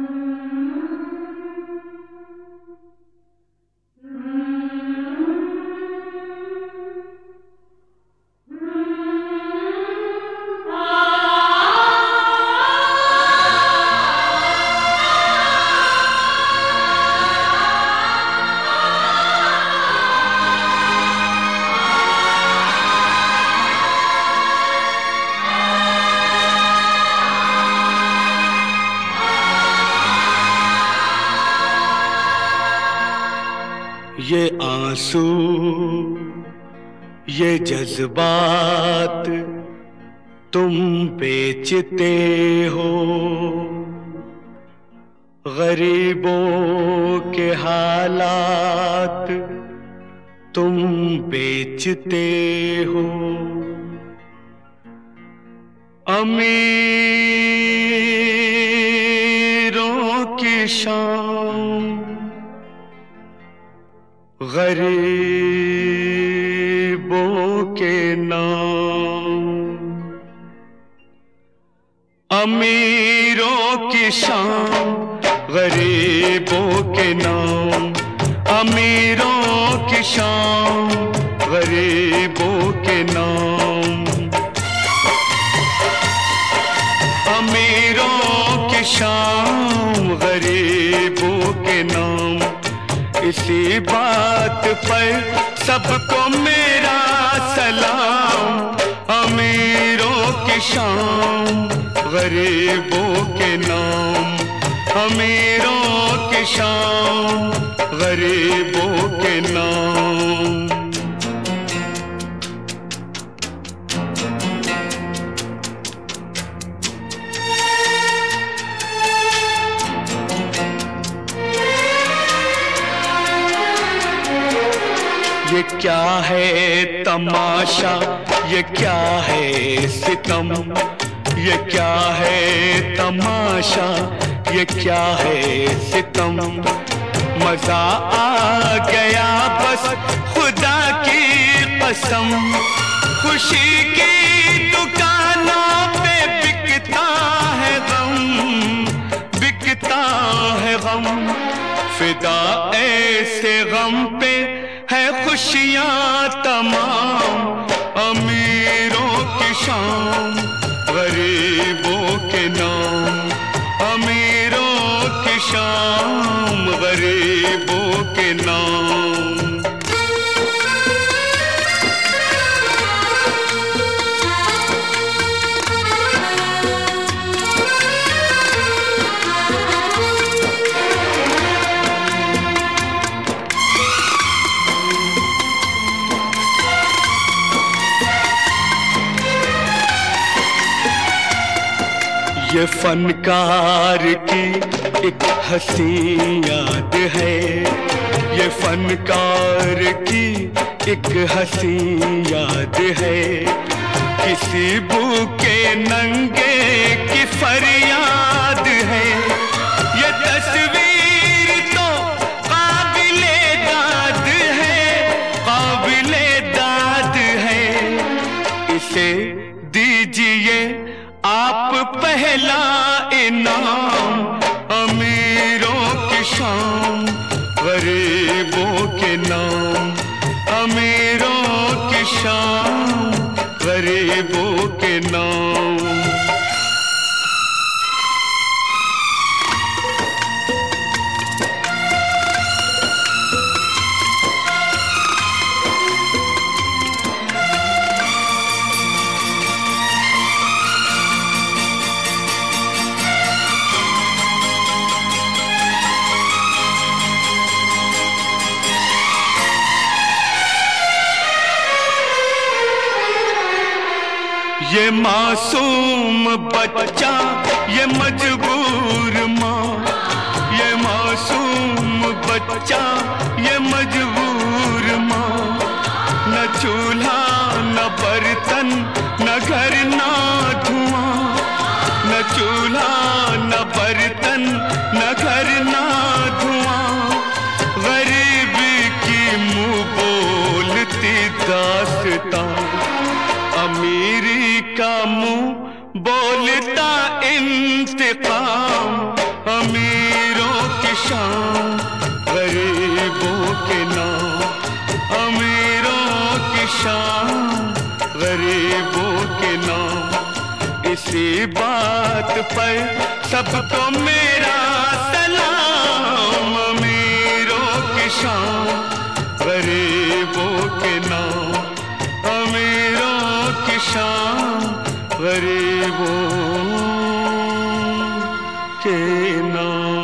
ये आंसू, ये जज्बात तुम बेचते हो, गरीबों के हालात तुम बेचते हो। अमीरों की शान गरीबों के नाम, अमीरों की शान गरीबों के नाम, अमीरों की शान गरीबों के नाम, अमीरों की शान गरीबों के नाम। इसी बात पर सबको मेरा सलाम, अमीरों की शान गरीबों के नाम, अमीरों की शान गरीबों के नाम। ये क्या है तमाशा, ये क्या है सितम, ये क्या है तमाशा, ये क्या है सितम। मजा आ गया बस खुदा की कसम, खुशी की दुकानों पे बिकता है गम, बिकता है गम। फिदा ऐसे गम पे है खुशियां तमाम, अमीरों की शान गरीबों के नाम, अमीरों की शान गरीबों के नाम। ये फनकार की एक हंसी याद है, ये फनकार की एक हंसी याद है। किसी भूखे नंगे की फरियाद है, ये तस्वीर तो काबिले दाद है, काबिले दाद है। इसे दीजिए आप पहला इनाम, अमीरों की शान गरीबों के नाम, अमीरों की शान गरीबों के नाम। ये मासूम बच्चा, ये मजबूर माँ, ये मासूम बच्चा, ये मजबूर माँ। न चूल्हा न बर्तन न घर ना धुआं, न चूल्हा न बर्तन न घर ना धुआं। गरीबी की मुँह बोलती दास्तां, अमीरी का मुँह बोलता इंतकाम, अमीर नाम। इसी बात पर सबको मेरा सलाम। अमीरों की शान गरीबों के नाम, अमीरों की शान गरीबों के नाम।